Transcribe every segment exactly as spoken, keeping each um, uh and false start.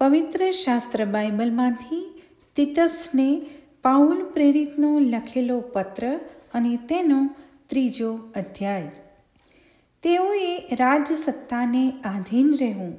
પવિત્ર શાસ્ત્ર બાઇબલમાંથી તીતસને પાઉલ પ્રેરિતનો લખેલો પત્ર અને તેનો ત્રીજો અધ્યાય. તેઓએ રાજસત્તાને આધીન રહેવું,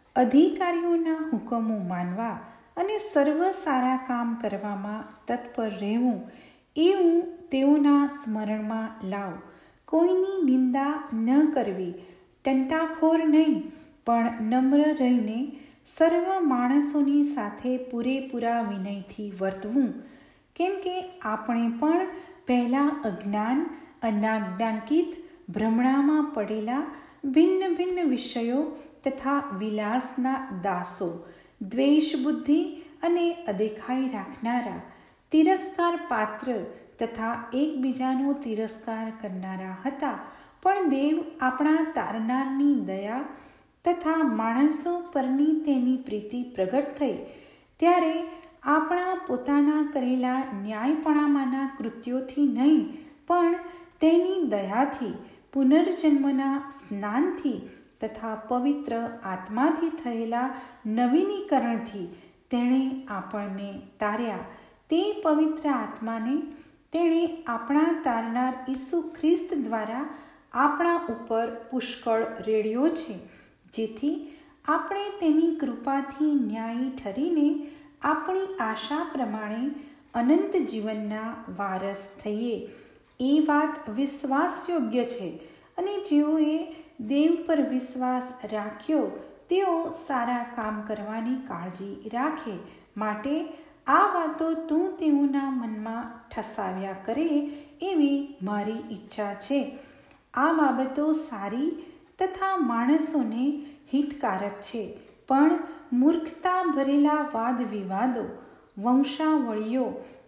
અધિકારીઓના હુકમો માનવા અને સર્વ સારા કામ કરવામાં તત્પર રહેવું એવું તેઓના સ્મરણમાં લાવ. કોઈની નિંદા ન કરવી, ટંટાખોર નહીં, પણ નમ્ર રહીને સર્વ માણસોની સાથે પૂરેપૂરા વિનયથી વર્તવું. કેમ કે આપણે પણ પહેલાં અજ્ઞાન, અનાજ્ઞાકિત, ભ્રમણામાં પડેલા, ભિન્ન ભિન્ન વિષયો તથા વિલાસના દાસો, દ્વેષ બુદ્ધિ અને અદેખાઈ રાખનારા, તિરસ્કાર પાત્ર તથા એકબીજાનો તિરસ્કાર કરનારા હતા. પણ દેવ આપણા તારનારની દયા તથા માણસો પરની તેની પ્રીતિ પ્રગટ થઈ ત્યારે આપણા પોતાના કરેલા ન્યાયપણામાંના કૃત્યોથી નહીં, પણ તેની દયાથી, પુનર્જન્મના સ્નાનથી તથા પવિત્ર આત્માથી થયેલા નવીનીકરણથી તેણે આપણને તાર્યા. તે પવિત્ર આત્માને તેણે આપણા તારનાર ઈસુ ખ્રિસ્ત દ્વારા આપણા ઉપર પુષ્કળ રેડ્યો છે, જેથી આપણે તેની કૃપાથી ન્યાયી ઠરીને આપણી આશા પ્રમાણે અનંત જીવનના વારસ થઈએ. એ વાત વિશ્વાસયોગ્ય છે અને જેઓએ દેવ પર વિશ્વાસ રાખ્યો તેઓ સારા કામ કરવાની કાળજી રાખે. માટે આ વાતો તું તેઓના મનમાં ઠસાવ્યા કરે એવી મારી ઈચ્છા છે. આ બાબતો સારી તથા માણસોને હિતકારક છે, પણ મૂર્ખતા ભરેલા વાદ વિવાદો, વંશાવળીઓ,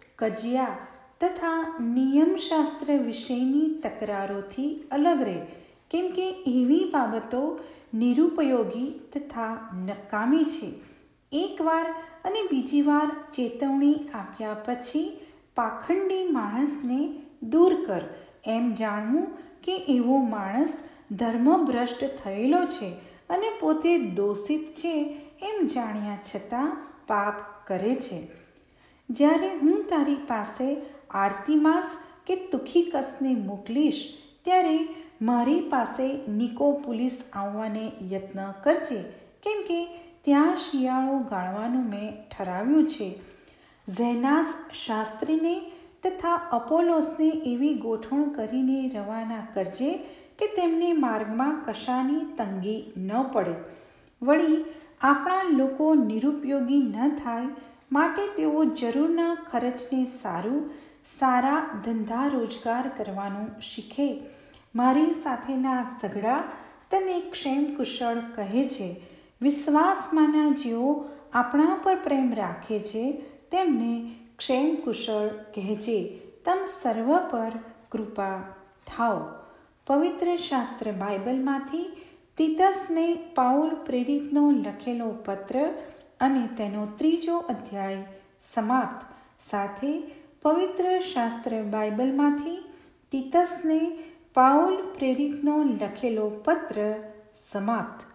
કજિયા તથા નિયમશાસ્ત્ર વિષયની તકરારોથી અલગ રહે. કેમ કે એવી બાબતો નિરુપયોગી તથા નકામી છે. એકવાર અને બીજી વાર ચેતવણી આપ્યા પછી પાખંડી માણસને દૂર કર. એમ જાણવું કે એવો માણસ ધર્મભ્રષ્ટ થયેલો છે અને પોતે દોષિત છે એમ જાણ્યા છતાં પાપ કરે છે. જ્યારે હું તારી પાસે આર્તિમાસ કે તુખિકસને મોકલીશ ત્યારે મારી પાસે નિકોપોલિસ આવવાને યત્ન કરજે, કેમ કે ત્યાં શિયાળો ગાળવાનું મેં ઠરાવ્યું છે. ઝેનાસ શાસ્ત્રીને તથા અપોલોસને એવી ગોઠવણ કરીને રવાના કરજે કે તેમને માર્ગમાં કશાની તંગી ન પડે. વળી આપણા લોકો નિરુપયોગી ન થાય માટે તેઓ જરૂરના ખર્ચને સારું સારા ધંધા રોજગાર કરવાનું શીખે. મારી સાથેના સઘળા તને ક્ષેમ કુશળ કહે છે. વિશ્વાસમાંના જેઓ આપણા પર પ્રેમ રાખે છે તેમને ક્ષેમ કુશળ કહેજે. તમ સર્વ પર કૃપા થાઓ. પવિત્ર શાસ્ત્ર બાઇબલમાંથી તીતસને પાઉલ પ્રેરિતનો લખેલો પત્ર અને તેનો ત્રીજો અધ્યાય સમાપ્ત. સાથે પવિત્ર શાસ્ત્ર બાઇબલમાંથી તીતસને પાઉલ પ્રેરિતનો લખેલો પત્ર સમાપ્ત.